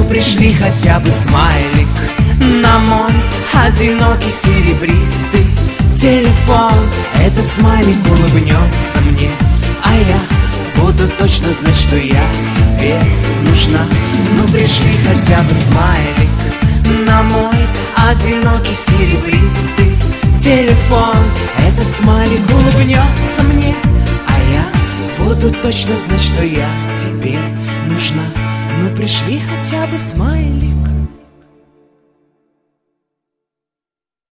пришли хотя бы смайлик на мой одинокий серебристый телефон. Этот смайлик улыбнется мне, а я буду точно знать, что я тебе нужна. Ну пришли хотя бы смайлик на мой одинокий серебристый телефон. Этот смайлик улыбнется мне, а я буду точно знать, что я тебе нужна. Ну пришли хотя бы смайлик.